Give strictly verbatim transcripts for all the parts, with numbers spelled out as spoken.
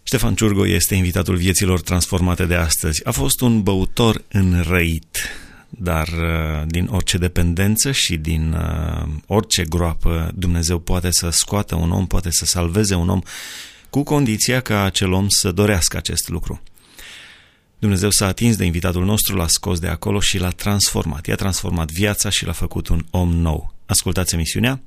Ștefan Ciurgo este invitatul Vieților Transformate de astăzi. A fost un băutor înrăit, dar din orice dependență și din orice groapă Dumnezeu poate să scoată un om, poate să salveze un om, cu condiția ca acel om să dorească acest lucru. Dumnezeu s-a atins de invitatul nostru, l-a scos de acolo și l-a transformat. I-a transformat viața și l-a făcut un om nou. Ascultați emisiunea.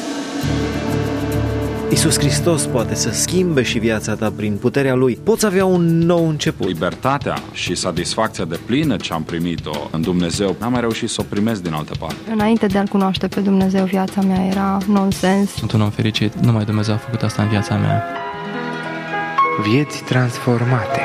Iisus Hristos poate să schimbe și viața ta prin puterea Lui. Poți avea un nou început. Libertatea și satisfacția deplină ce am primit-o în Dumnezeu, n-am mai reușit să o primesc din altă parte. Înainte de a-L cunoaște pe Dumnezeu, viața mea era nonsens. Sunt un om fericit. Numai Dumnezeu a făcut asta în viața mea. Vieți transformate.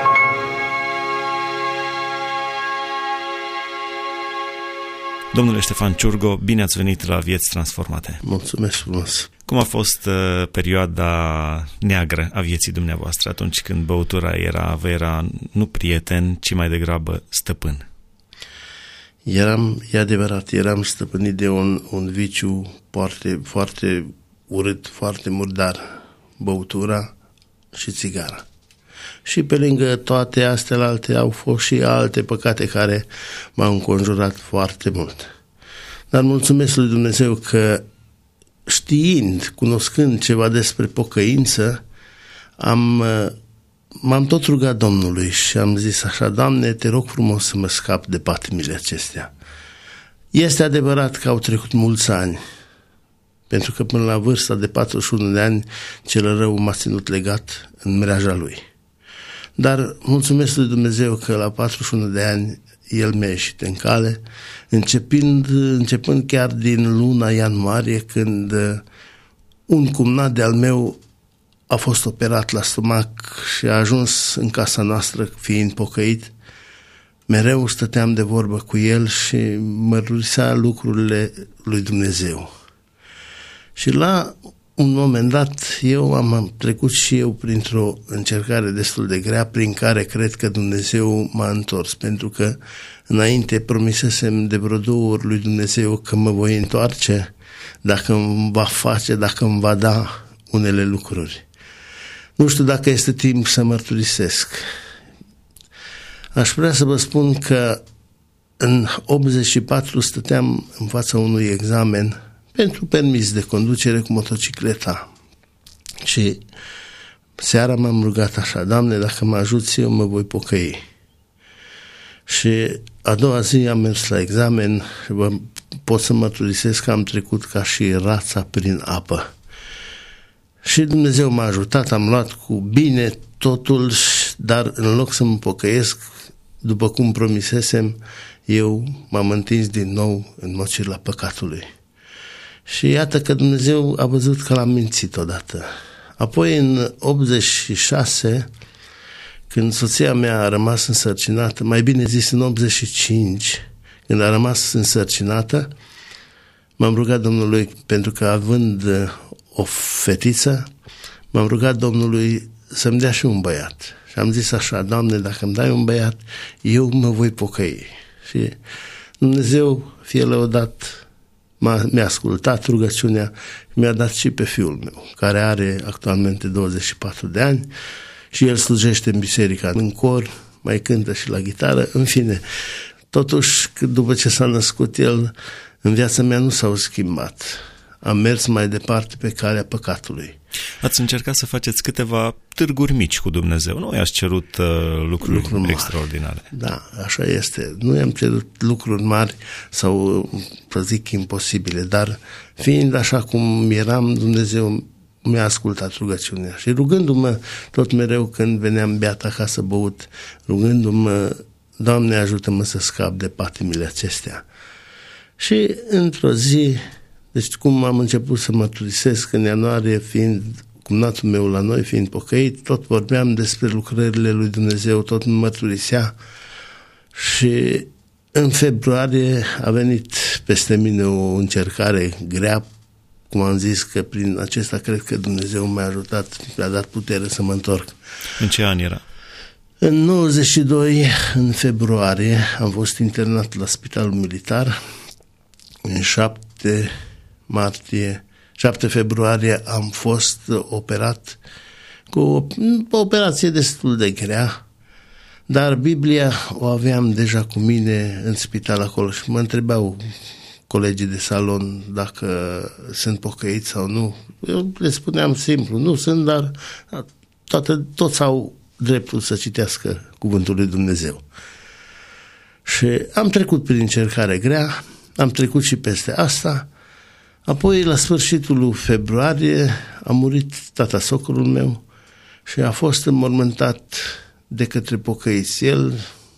Domnule Ștefan Ciurgo, bine ați venit la Vieți Transformate. Mulțumesc frumos. Cum a fost uh, perioada neagră a vieții dumneavoastră atunci când băutura era, vă era nu prieten, ci mai degrabă stăpân? Eram, e adevărat, eram stăpânit de un, un viciu foarte, foarte urât, foarte murdar, băutura și țigara. Și pe lângă toate astea alte au fost și alte păcate care m-au înconjurat foarte mult. Dar mulțumesc lui Dumnezeu că știind, cunoscând ceva despre pocăință, am, m-am tot rugat Domnului și am zis așa: Doamne, te rog frumos să mă scap de patimile acestea. Este adevărat că au trecut mulți ani, pentru că până la vârsta de patruzeci și unu de ani cel rău m-a ținut legat în mreaja lui. Dar mulțumesc lui Dumnezeu că la patruzeci și unu de ani El mi-a ieșit în cale, începând, începând chiar din luna ianuarie, când un cumnat de-al meu a fost operat la stomac și a ajuns în casa noastră fiind pocăit. Mereu stăteam de vorbă cu el și mărturisea lucrurile lui Dumnezeu. Și la un moment dat eu am trecut și eu printr-o încercare destul de grea, prin care cred că Dumnezeu m-a întors, pentru că înainte promisesem de vreo două ori lui Dumnezeu că mă voi întoarce dacă îmi va face, dacă îmi va da unele lucruri. Nu știu dacă este timp să mărturisesc. Aș vrea să vă spun că în optzeci și patru stăteam în fața unui examen pentru permis de conducere cu motocicleta. Și seara m-am rugat așa: Doamne, dacă mă ajuți, eu mă voi pocăi. Și a doua zi am mers la examen și vă pot să mărturisesc că am trecut ca și rața prin apă. Și Dumnezeu m-a ajutat, am luat cu bine totul, dar în loc să mă pocăiesc, după cum promisesem, eu m-am întins din nou în mocirla păcatului. Și iată că Dumnezeu a văzut că l-am mințit odată. Apoi în optzeci și șase, când soția mea a rămas însărcinată, mai bine zis în optzeci și cinci, când a rămas însărcinată, m-am rugat Domnului, pentru că având o fetiță, m-am rugat Domnului să-mi dea și un băiat. Și am zis așa: Doamne, dacă îmi dai un băiat, eu mă voi pocăi. Și Dumnezeu, fie lăudat, M-a, mi-a ascultat rugăciunea și mi-a dat și pe fiul meu, care are actualmente douăzeci și patru de ani și el slujește în biserica, în cor, mai cântă și la gitară. În fine, totuși, după ce s-a născut el, în viața mea nu s-au schimbat. Am mers mai departe pe calea păcatului. Ați încercat să faceți câteva târguri mici cu Dumnezeu. Nu i-ați cerut uh, lucruri, lucruri extraordinare. Da, așa este. Nu i-am cerut lucruri mari sau, să zic, imposibile, dar fiind așa cum eram, Dumnezeu mi-a ascultat rugăciunea. Și rugându-mă tot mereu când veneam beat acasă băut, rugându-mă: Doamne, ajută-mă să scap de patimile acestea. Și într-o zi, deci cum am început să mărturisesc în ianuarie, fiind cumnatul meu la noi, fiind pocăit, tot vorbeam despre lucrările lui Dumnezeu, tot mărturisea. Și în februarie a venit peste mine o încercare grea, cum am zis, că prin acesta cred că Dumnezeu m-a ajutat, mi-a dat putere să mă întorc. În ce an era? În nouăzeci și doi, în februarie, am fost internat la Spitalul Militar. În șapte martie, șapte februarie am fost operat cu o, o operație destul de grea, dar Biblia o aveam deja cu mine în spital acolo și mă întrebau colegii de salon dacă sunt pocăiți sau nu. Eu le spuneam simplu, nu sunt, dar toate, toți au dreptul să citească cuvântul lui Dumnezeu. Și am trecut prin încercare grea, am trecut și peste asta. Apoi, la sfârșitul lui februarie, a murit tata socrul meu și a fost înmormântat de către pocăiți. El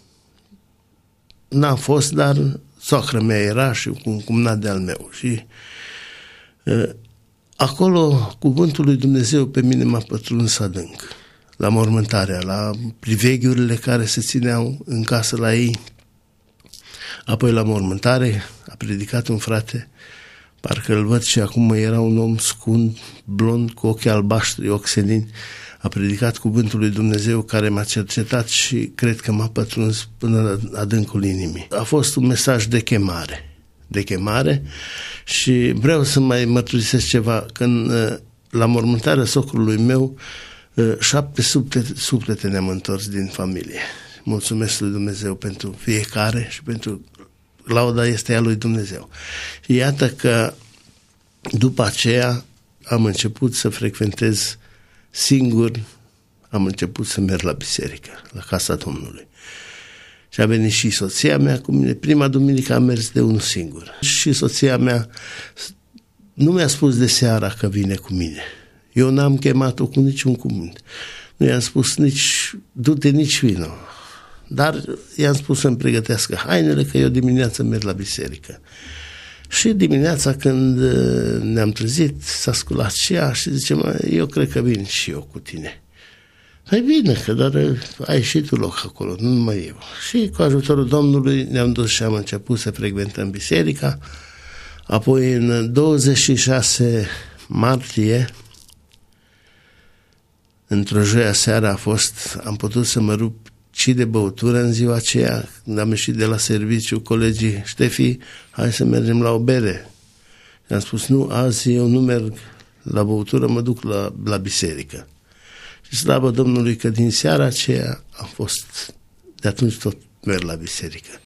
n-a fost, dar soacră mea era și un cumnat de-al meu. Și uh, acolo cuvântul lui Dumnezeu pe mine m-a pătruns adânc. La mormântarea, la priveghiurile care se țineau în casă la ei. Apoi la mormântare a predicat un frate, parcă îl văd și acum, era un om scund, blond, cu ochii albaștri, oxelini. A predicat cuvântul lui Dumnezeu care m-a cercetat și cred că m-a pătruns până la adâncul inimii. A fost un mesaj de chemare, de chemare și vreau să mai mărturisesc ceva. Când la mormântarea socrului meu, șapte suflete, suflete ne-am întors din familie. Mulțumesc lui Dumnezeu pentru fiecare și pentru lauda este a lui Dumnezeu. Și iată că după aceea am început să frecventez singur, am început să merg la biserică, la casa Domnului. Și a venit și soția mea cu mine. Prima duminică am mers de unul singur. Și soția mea nu mi-a spus de seara că vine cu mine. Eu n-am chemat-o cu niciun cuvânt. Nu i-am spus nici du-te, nici vino. Dar i-am spus să-mi pregătească hainele, că eu dimineața merg la biserică. Și dimineața când ne-am trezit, s-a sculat și ea și zice, mă, eu cred că vin și eu cu tine. Păi bine, că dar ai și tu loc acolo, nu numai eu. Și cu ajutorul Domnului ne-am dus și am început să frecventăm biserica. Apoi în douăzeci și șase martie, într-o joia seara a fost, am putut să mă rup și de băutură în ziua aceea. Când am ieșit de la serviciu, colegii, Ștefi, hai să mergem la o bere. I-am spus, nu, azi eu nu merg la băutură, mă duc la, la biserică. Și slavă Domnului că din seara aceea am fost, de atunci tot merg la biserică.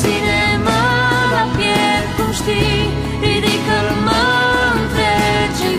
Ridică-l, mă întregi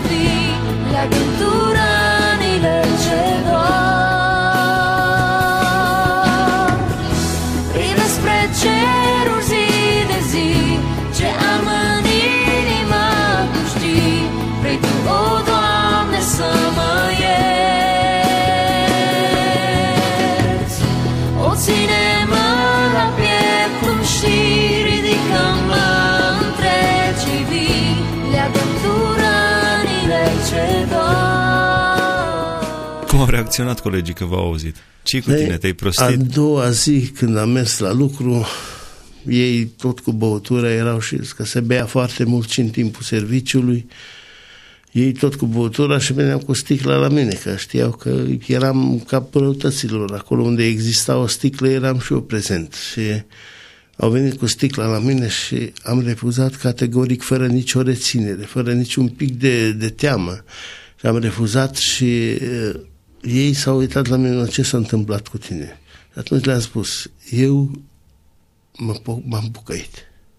Cum au reacționat colegii că v-au auzit? Ce-i cu tine? Te-ai prostit? A doua zi, când am mers la lucru, ei tot cu băutură erau și că se bea foarte mult și în timpul serviciului. Ei tot cu băutura și veneau cu sticla la mine, că știau că eram ca răutăților. Acolo unde exista o sticlă eram și eu prezent. Și au venit cu sticla la mine și am refuzat categoric, fără nicio reținere, fără niciun pic de, de teamă. Și am refuzat și uh, ei s-au uitat la mine: ce s-a întâmplat cu tine? Și atunci le-am spus: eu mă, m-am bucăit.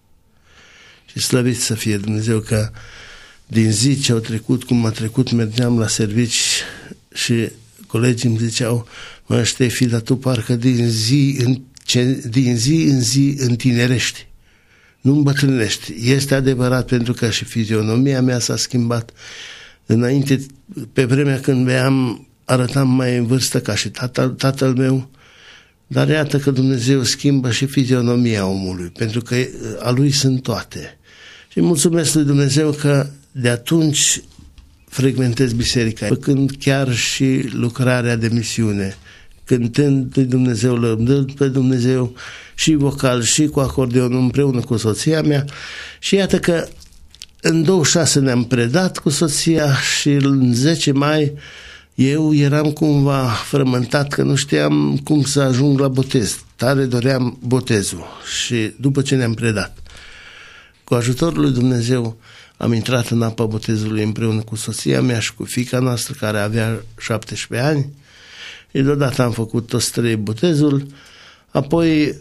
Și slăvit să fie Dumnezeu că din zi ce au trecut, cum a trecut, mergeam la servici și colegii îmi ziceau: mă, Ștefi, dar tu parcă din zi în, ce, din zi, în zi întinerești, nu îmbătrânești. Este adevărat, pentru că și fizionomia mea s-a schimbat. Înainte, pe vremea când beam, arătam mai în vârstă ca și tatăl, tatăl meu, dar iată că Dumnezeu schimbă și fizionomia omului, pentru că a lui sunt toate. Și mulțumesc lui Dumnezeu că de atunci frecventez biserica, făcând chiar și lucrarea de misiune, cântând lui Dumnezeu, lăudând pe Dumnezeu, și vocal și cu acordeonul, împreună cu soția mea. Și iată că în douăzeci și șase ne-am predat cu soția și în zece mai eu eram cumva frământat, că nu știam cum să ajung la botez. Tare doream botezul. Și după ce ne-am predat, cu ajutorul lui Dumnezeu, am intrat în apa botezului împreună cu soția mea și cu fiica noastră, care avea șaptesprezece ani. Și deodată am făcut toți trei botezul. Apoi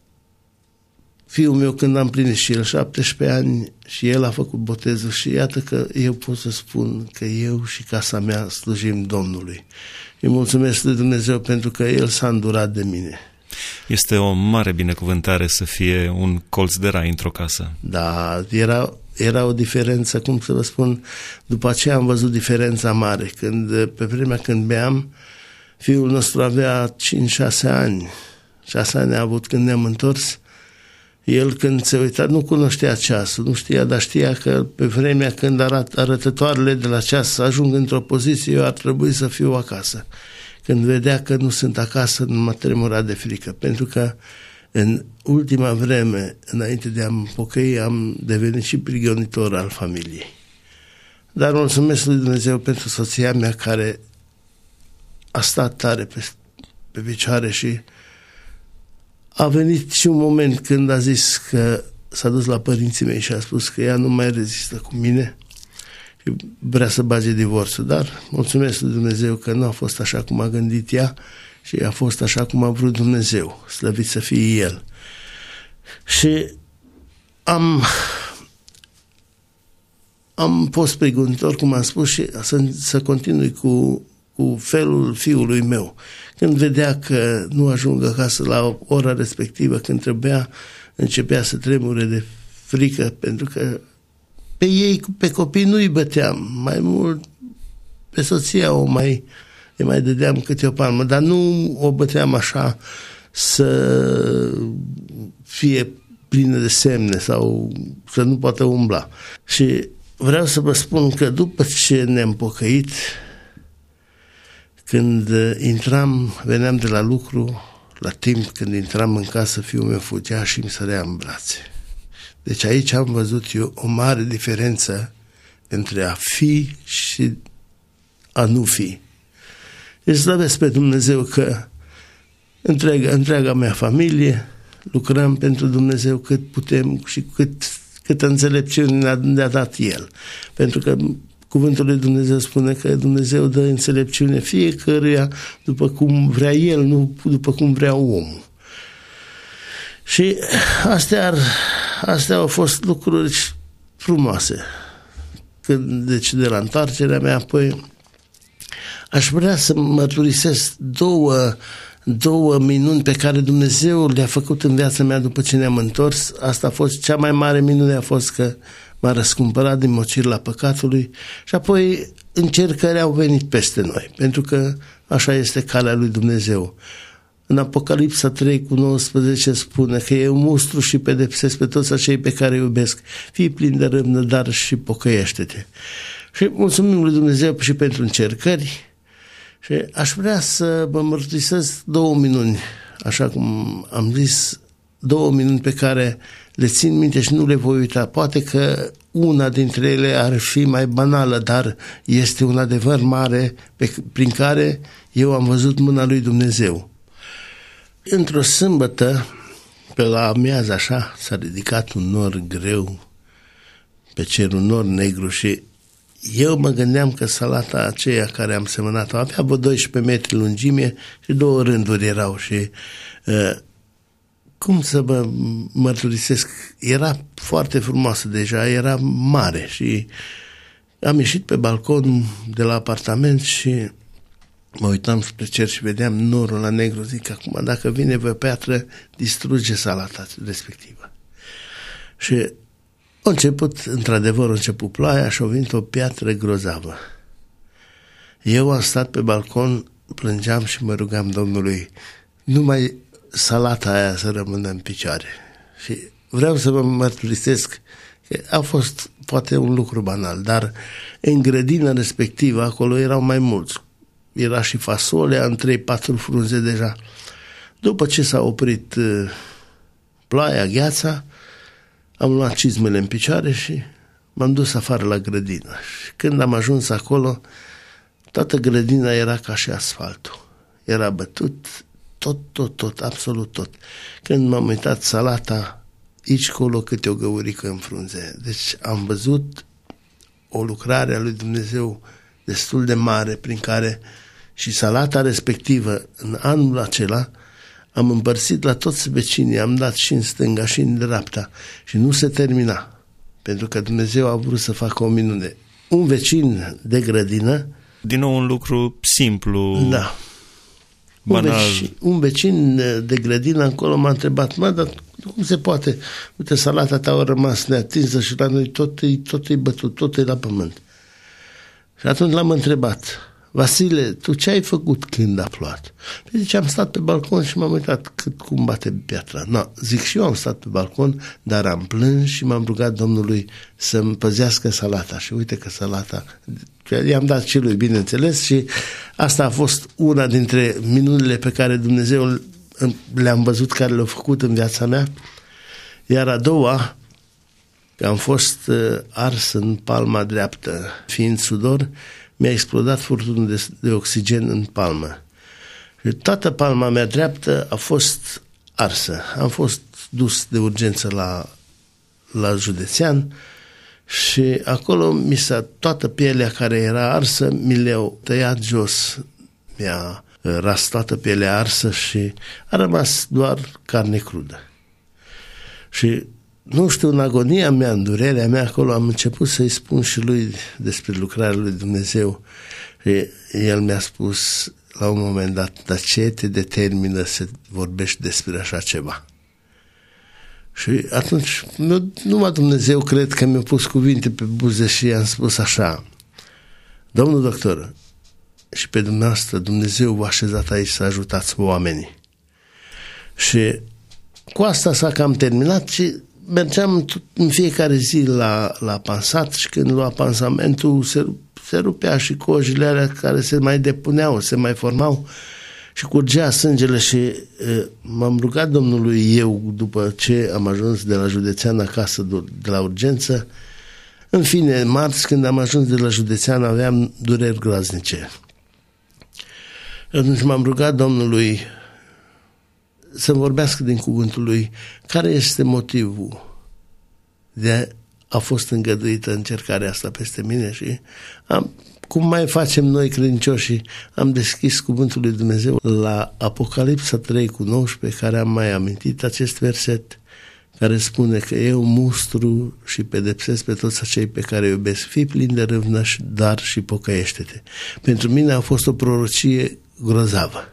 fiul meu, când am plinit și el șaptesprezece ani, și el a făcut botezul. Și iată că eu pot să spun că eu și casa mea slujim Domnului. Îi mulțumesc lui Dumnezeu pentru că el s-a îndurat de mine. Este o mare binecuvântare să fie un colț de rai într-o casă. Da, era, era o diferență, cum să vă spun, după aceea am văzut diferența mare. Când, pe vremea când beam, fiul nostru avea cinci șase ani. șase ani a avut când ne-am întors. El, când se uita, nu cunoștea ceasul, nu știa, dar știa că pe vremea când arat, arătătoarele de la ceas ajung într-o poziție, eu ar trebui să fiu acasă. Când vedea că nu sunt acasă, nu m-a tremurat de frică, pentru că în ultima vreme, înainte de a-mi pocăi, am devenit și prigonitor al familiei. Dar mulțumesc lui Dumnezeu pentru soția mea, care a stat tare pe, pe picioare, și a venit și un moment când a zis că s-a dus la părinții mei și a spus că ea nu mai rezistă cu mine și vrea să bage divorțul. Dar mulțumesc lui Dumnezeu că nu a fost așa cum a gândit ea, și a fost așa cum a vrut Dumnezeu, slăvit să fie El. Și am, am fost pregătitor, cum am spus, și să, să continui cu, cu felul fiului meu. Când vedea că nu ajung acasă la ora respectivă, când trebuia, începea să tremure de frică, pentru că pe ei, pe copii, nu îi băteam. Mai mult pe soția o mai, îi mai dădeam câte o palmă, dar nu o băteam așa să fie plină de semne sau să nu poată umbla. Și vreau să vă spun că după ce ne-am pocăit, când intram, veneam de la lucru, la timp când intram în casă, fiul meu fugea și îmi sărea în brațe. Deci aici am văzut eu o mare diferență între a fi și a nu fi. Îi slăvesc pe Dumnezeu că întreaga, întreaga mea familie lucrăm pentru Dumnezeu cât putem și cât, câtă înțelepciune ne-a, ne-a dat El. Pentru că cuvântul lui Dumnezeu spune că Dumnezeu dă înțelepciune fiecăruia după cum vrea El, nu după cum vrea omul. Și astea, ar, astea au fost lucruri frumoase. Când, deci de la întoarcerea mea, apoi aș vrea să mărturisesc două, două minuni pe care Dumnezeu le-a făcut în viața mea după ce ne-am întors. Asta a fost cea mai mare minune, a fost că m-a răscumpărat din mocirla păcatului, și apoi încercări au venit peste noi, pentru că așa este calea lui Dumnezeu. În Apocalipsa trei cu nouăsprezece spune că eu mustru și pedepsesc pe toți acei pe care îi iubesc. Fii plin de răbdare și pocăiește-te. Și mulțumim lui Dumnezeu și pentru încercări și aș vrea să vă mărturisesc două minuni, așa cum am zis, două minuni pe care le țin minte și nu le voi uita. Poate că una dintre ele ar fi mai banală, dar este un adevăr mare pe, prin care eu am văzut mâna lui Dumnezeu. Într-o sâmbătă, pe la amiază așa, s-a ridicat un nor greu pe cer, un nor negru și eu mă gândeam că salata aceea care am semănat-o avea vreo doisprezece metri lungime și două rânduri erau și uh, cum să vă mărturisesc, era foarte frumoasă deja, era mare și am ieșit pe balcon de la apartament și mă uitam spre cer și vedeam norul la negru, zic acum dacă vine vreo piatră distruge salata respectivă. Și a început, într-adevăr, a început ploaia și a venit o piatră grozavă. Eu am stat pe balcon, plângeam și mă rugam Domnului, numai salata aia să rămână în picioare. Și vreau să vă mărturisesc că a fost poate un lucru banal, dar în grădina respectivă, acolo erau mai mulți. Era și fasolea în trei patru frunze deja. După ce s-a oprit ploaia, gheața, am luat cizmele în picioare și m-am dus afară la grădină. Și când am ajuns acolo, toată grădina era ca și asfaltul. Era bătut tot, tot, tot, absolut tot. Când m-am uitat, salata, aici colo câte o găurică în frunze. Deci am văzut o lucrare a lui Dumnezeu destul de mare prin care și salata respectivă în anul acela am împărțit la toți vecinii, am dat și în stânga și în dreapta și nu se termina, pentru că Dumnezeu a vrut să facă o minune. Un vecin de grădină, din nou un lucru simplu, da, banal. Un vecin, un vecin de grădină acolo m-a întrebat, mă, dar cum se poate? Uite, salata ta a rămas neatinsă și la noi tot e, tot e bătut, tot e la pământ. Și atunci l-am întrebat, Vasile, tu ce ai făcut când a plouat? Păi zice, am stat pe balcon și m-am uitat cât cum bate piatra. No, zic, și eu am stat pe balcon, dar am plâns și m-am rugat Domnului să-mi păzească salata. Și uite că salata, i-am dat și lui, bineînțeles, și asta a fost una dintre minunile pe care Dumnezeu le-am văzut, care le-a făcut în viața mea. Iar a doua, că am fost ars în palma dreaptă, fiind sudor, mi-a explodat furtunul de, de oxigen în palmă. Și toată palma mea dreaptă a fost arsă. Am fost dus de urgență la, la județean și acolo mi s-a, toată pielea care era arsă mi le-au tăiat jos. Mi-a ras toată pielea arsă și a rămas doar carne crudă. Și nu știu, în agonia mea, în durerea mea, acolo am început să-i spun și lui despre lucrarea lui Dumnezeu. Și el mi-a spus la un moment dat, dar ce te determină să vorbești despre așa ceva? Și atunci, numai Dumnezeu cred că mi-a pus cuvinte pe buze și i-am spus așa, domnul doctor, și pe dumneavoastră Dumnezeu v-a așezat aici să ajutați oamenii. Și cu asta s-a cam terminat și mergeam în fiecare zi la, la pansat și când lua pansamentul se, se rupea și cojile alea care se mai depuneau, se mai formau și curgea sângele și e, m-am rugat Domnului eu după ce am ajuns de la județean acasă de la urgență. În fine, marți când am ajuns de la județean aveam dureri groaznice. Atunci m-am rugat Domnului să-mi vorbească din cuvântul lui care este motivul de a fost îngăduită încercarea asta peste mine și am, cum mai facem noi credincioși, am deschis cuvântul lui Dumnezeu la Apocalipsa trei cu nouăsprezece, care am mai amintit acest verset care spune că eu mustru și pedepsesc pe toți acei pe care îi iubesc. Fii plin de râvnă, dar și pocăiește-te. Pentru mine a fost o prorocie grozavă.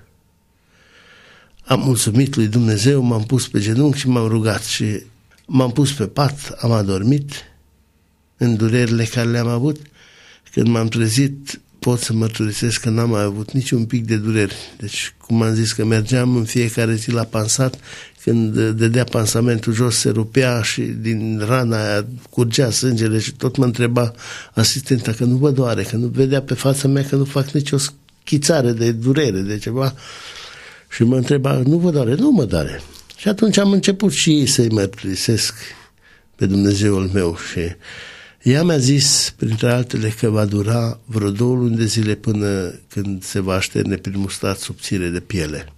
Am mulțumit lui Dumnezeu, m-am pus pe genunchi și m-am rugat și m-am pus pe pat, am adormit în durerile care le-am avut. Când m-am trezit, pot să mărturisesc că n-am mai avut niciun pic de dureri. Deci, cum am zis, că mergeam în fiecare zi la pansat, când dădea pansamentul jos, se rupea și din rana aia curgea sângele și tot mă întreba asistenta că nu vă doare, că nu vedea pe fața mea că nu fac nicio schițare de durere, de ceva. Și mă întreba, nu vă doare? Nu mă doare. Și atunci am început și ei să-i mărturisesc pe Dumnezeul meu și ea mi-a zis, printre altele, că va dura vreo două luni de zile până când se va așterne primul stat subțire de piele.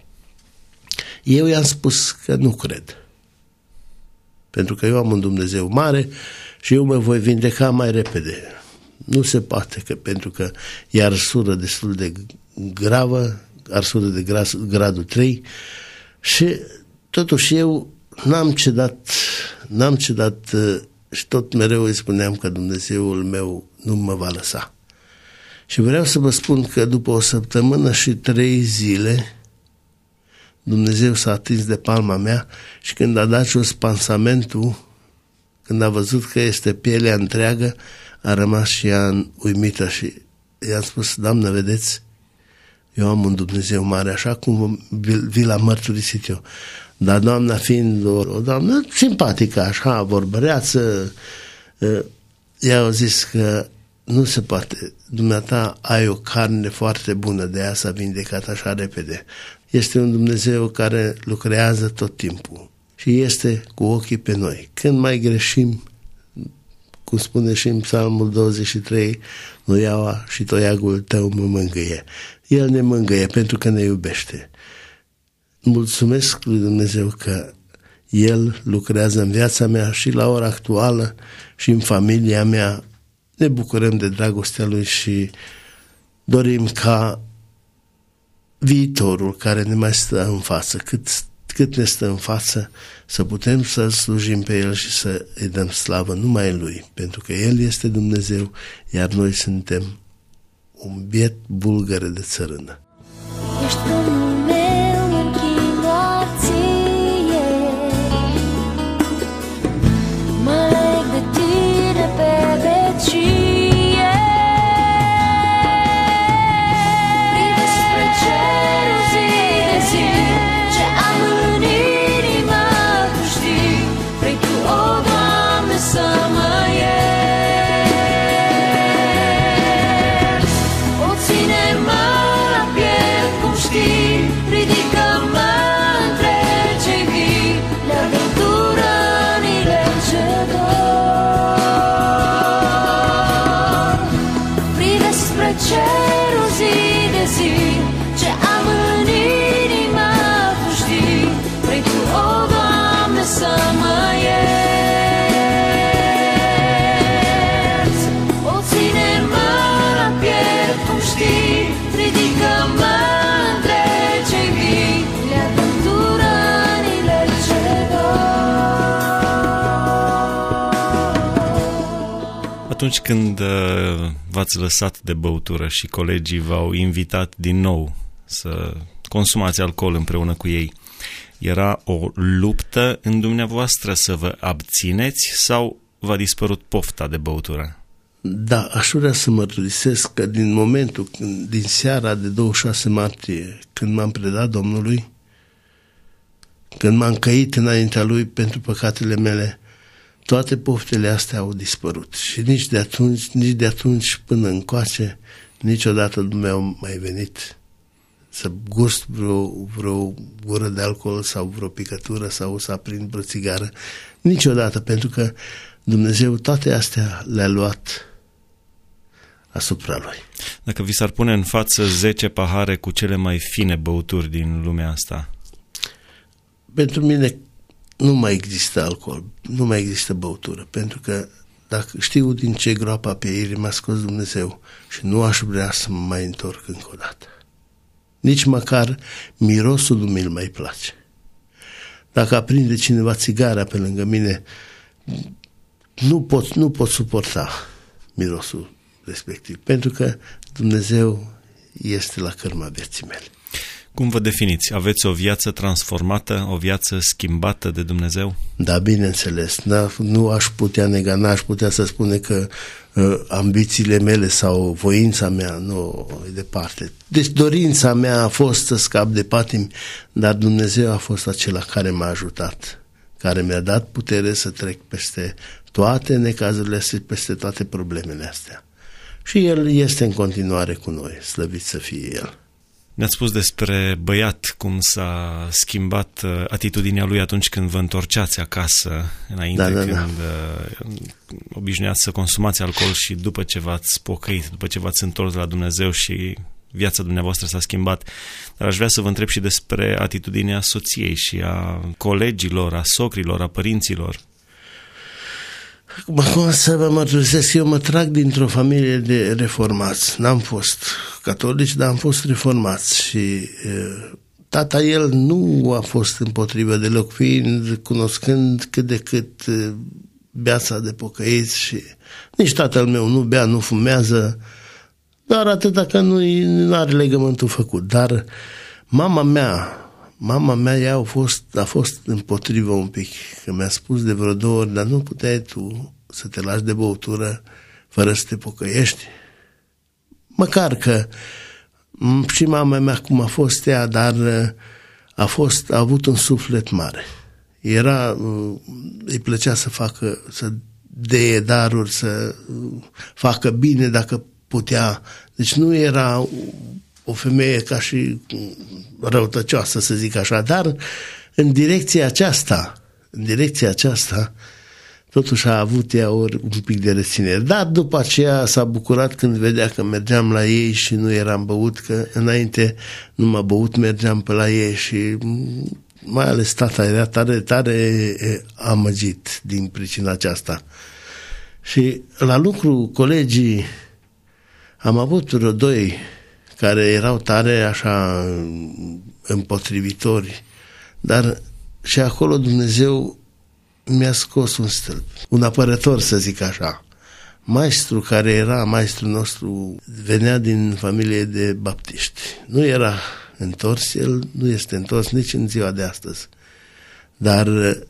Eu i-am spus că nu cred. Pentru că eu am un Dumnezeu mare și eu mă voi vindeca mai repede. Nu se poate, că pentru că e arsură destul de gravă, arsură de gradul trei și totuși eu n-am cedat, n-am cedat și tot mereu îi spuneam că Dumnezeul meu nu mă va lăsa. Și vreau să vă spun că după o săptămână și trei zile Dumnezeu s-a atins de palma mea și când a dat jos pansamentul, când a văzut că este pielea întreagă, a rămas și ea uimită și i-am spus, Doamnă, vedeți, eu am un Dumnezeu mare, așa cum vi l-am mărturisit eu. Dar doamna fiind o, o doamnă simpatică, așa, vorbăreață, i-au zis că nu se poate, dumneata ai o carne foarte bună, de aia s-a vindecat așa repede. Este un Dumnezeu care lucrează tot timpul și este cu ochii pe noi. Când mai greșim, cum spune și în Psalmul douăzeci și trei, noiaua și toiagul tău mă mângâie. El ne mângâie pentru că ne iubește. Mulțumesc lui Dumnezeu că El lucrează în viața mea și la ora actuală și în familia mea. Ne bucurăm de dragostea Lui și dorim ca viitorul care ne mai stă în față, cât, cât ne stă în față, să putem să slujim pe El și să îi dăm slavă numai Lui, pentru că El este Dumnezeu, iar noi suntem un biet bulgăre de țărână. Ești bunul meu, mă închin doar ție, mă leg de tine pe vecie. Privesc spre cerul zi de zi, ce am în inimă tu știi. Vrei tu, o Doamne, să mă ierți. O ține-mă la piept cum știi, ridică-mă între cei vii, leagă-mi tu rănile ce dor. Privesc spre cerul zi de zi, ce am în inimă tu știi. Vrei tu, o Doamne, să mă ierți. O ține-mă la piept cum știi, ridică-mă între cei vii, leagă-mi tu rănile ce dor. Atunci când uh, v-ați lăsat de băutură și colegii v-au invitat din nou să consumați alcool împreună cu ei, era o luptă în dumneavoastră să vă abțineți sau v-a dispărut pofta de băutură? Da, aș vrea să mărturisesc că din momentul, când, din seara de douăzeci și șase martie, când m-am predat Domnului, când m-am căit înaintea Lui pentru păcatele mele, toate poftele astea au dispărut. Și nici de atunci, nici de atunci până încoace, niciodată nu mi-au mai venit să gust vreo, vreo gură de alcool sau vreo picătură sau să aprind vreo țigară. Niciodată, pentru că Dumnezeu toate astea le-a luat asupra Lui. Dacă vi s-ar pune în față zece pahare cu cele mai fine băuturi din lumea asta? Pentru mine nu mai există alcool, nu mai există băutură, pentru că dacă știu din ce groapa pe ei m-a scos Dumnezeu și nu aș vrea să mă mai întorc încă o dată. Nici măcar mirosul nu mi-l mai place. Dacă aprinde cineva țigara pe lângă mine, nu pot, nu pot suporta mirosul respectiv, pentru că Dumnezeu este la cărma vieții mele. Cum vă definiți? Aveți o viață transformată, o viață schimbată de Dumnezeu? Da, bineînțeles. Da, nu aș putea nega, n-aș putea să spune că ambițiile mele sau voința mea, nu, e departe. Deci dorința mea a fost să scap de patimi, dar Dumnezeu a fost acela care m-a ajutat, care mi-a dat putere să trec peste toate necazurile astea, peste toate problemele astea. Și El este în continuare cu noi, slăvit să fie El. Ne-ați spus despre băiat, cum s-a schimbat atitudinea lui atunci când vă întorceați acasă, înainte, da, da, când da. obișnuiați să consumați alcool și după ce v-ați pocăit, după ce v-ați întors la Dumnezeu și viața dumneavoastră s-a schimbat. Dar aș vrea să vă întreb și despre atitudinea soției și a colegilor, a socrilor, a părinților. Acum să vă mărturisesc, eu mă trag dintr-o familie de reformați. N-am fost catolici, dar am fost reformați și e, tata el nu a fost împotrivă deloc, fiind, cunoscând cât de cât e, viața de pocăiți și nici tatăl meu nu bea, nu fumează, doar atâta că nu are legământul făcut. Dar mama mea, Mama mea ea a fost, a fost împotrivă un pic, că mi-a spus de vreo două ori, dar nu puteai tu să te lași de băutură fără să te pocăiești. Măcar că și mama mea cum a fost ea, dar a, fost, a avut un suflet mare. Era, îi plăcea să facă, să deie daruri, să facă bine dacă putea. Deci nu era o femeie ca și răutăcioasă, să zic așa, dar în direcția aceasta, în direcția aceasta, totuși a avut ea ori un pic de reținere. Dar după aceea s-a bucurat când vedea că mergeam la ei și nu eram băut, că înainte nu m-a băut, mergeam pe la ei și mai ales tata era tare, tare amăgit din pricina aceasta. Și la lucru, colegii, am avut vreo doi care erau tare așa împotrivitori, dar și acolo Dumnezeu mi-a scos un stâlp, un apărător, să zic așa. Maestru care era, maestrul nostru, venea din familie de baptiști. Nu era întors, el nu este întors nici în ziua de astăzi, dar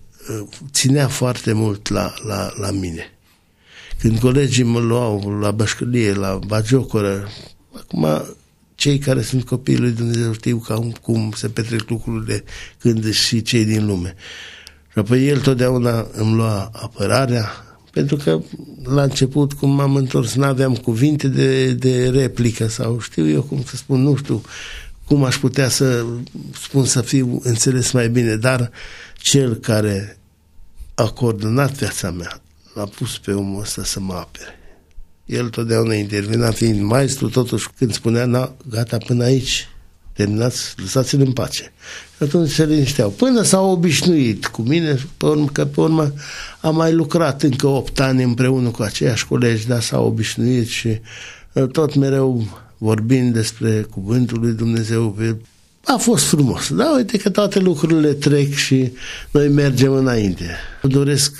ținea foarte mult la, la, la mine. Când colegii mă luau la bășcălie, la bagiocoră, acum cei care sunt copiii lui Dumnezeu știu cum, cum se petrec lucrurile când și cei din lume. Și apoi el totdeauna îmi lua apărarea, pentru că la început, cum m-am întors, n-aveam cuvinte de, de replică sau știu eu cum să spun, nu știu cum aș putea să spun să fiu înțeles mai bine, dar cel care a coordonat viața mea l-a pus pe omul ăsta să mă apere. El totdeauna intervenea, fiind maestru, totuși când spunea, na, gata, până aici, terminați, lăsați-l în pace. Și atunci se linișteau. Până s-au obișnuit cu mine, pe urmă, că pe urmă am mai lucrat încă opt ani împreună cu aceiași colegi, dar s-au obișnuit și tot mereu vorbind despre cuvântul lui Dumnezeu. A fost frumos, da, uite că toate lucrurile trec și noi mergem înainte. Doresc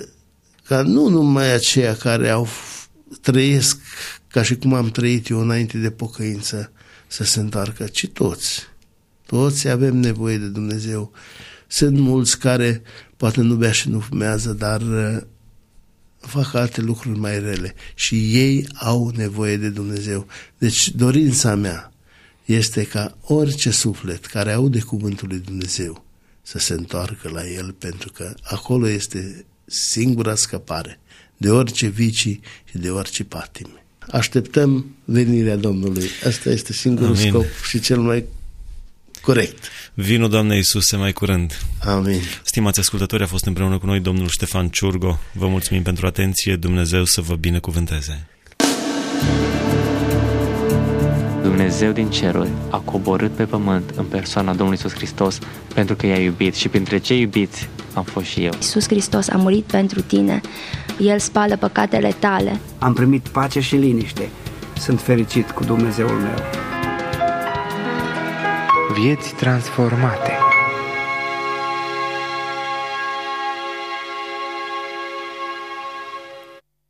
ca nu numai aceia care au trăiesc ca și cum am trăit eu înainte de pocăință să se întoarcă, ci toți. Toți avem nevoie de Dumnezeu. Sunt mulți care poate nu bea și nu fumează, dar fac alte lucruri mai rele și ei au nevoie de Dumnezeu. Deci dorința mea este ca orice suflet care aude cuvântul lui Dumnezeu să se întoarcă la el, pentru că acolo este singura scăpare de orice vicii și de orice patime. Așteptăm venirea Domnului. Asta este singurul Amin. Scop și cel mai corect. Vino, Doamne Iisuse, mai curând. Amin. Stimați ascultători, a fost împreună cu noi domnul Ștefan Ciurgo. Vă mulțumim pentru atenție. Dumnezeu să vă binecuvânteze. Dumnezeu din ceruri a coborât pe pământ în persoana Domnului Iisus Hristos pentru că i-a iubit și printre cei iubiți am fost și eu. Iisus Hristos a murit pentru tine. El spală păcatele tale. Am primit pace și liniște. Sunt fericit cu Dumnezeul meu. Vieți transformate.